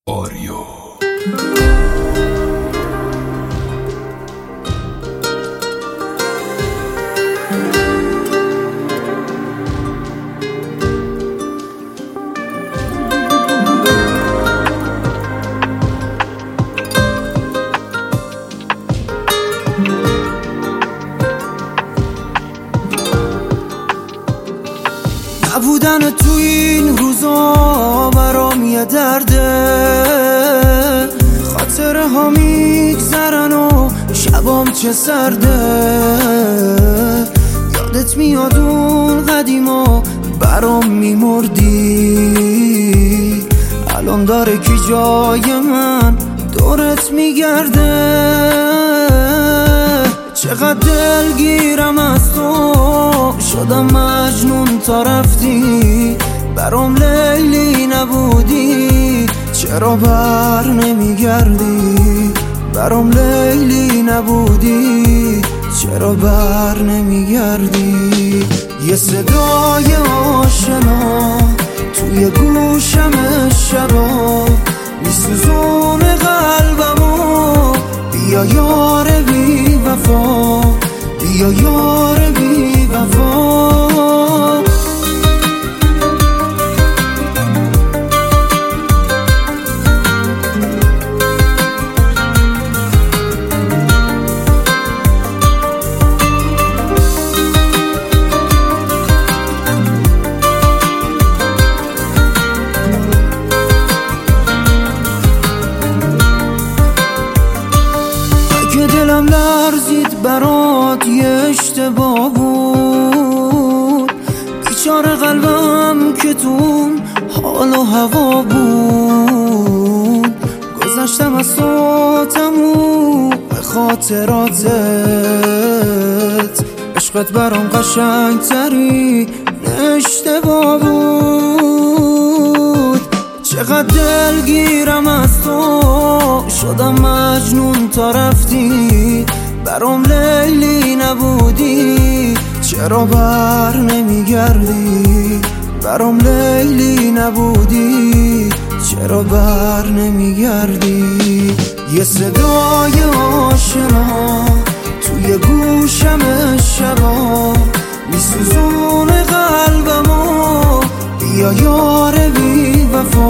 آریو. نبودن تو این روزا برام یه درده، خاطره ها میگذرن و شبام چه سرده. یادت میاد اون قدیما برام میمردی، الان داره کی جای من دورت میگرده. چقدر دلگیرم از تو شدم مجنون تا رفتی، برام لیلی نبودی چرا بر نمیگردی. برام لیلی نبودی چرا بر نمیگردی. یه صدای آشنا توی گوشم شبا میسوزونه قلبمو. بیا یار بی وفا، بیا یار بی وفا. دلم لرزید برات یه اشتباه بود، بیچاره قلبم که تو حال و هوا بود. گذشتم از تو تموم خاطراتت، عشقت برام قشنگ ترین اشتباه بود. چقدر دلگیرم از تو شدم مجنون تا رفتی، برام لیلی نبودی چرا بر نمیگردی. برام لیلی نبودی چرا بر نمیگردی. یه صدای آشنا توی گوشم شبا میسوزونه قلبمو. بیا یار بی وفا،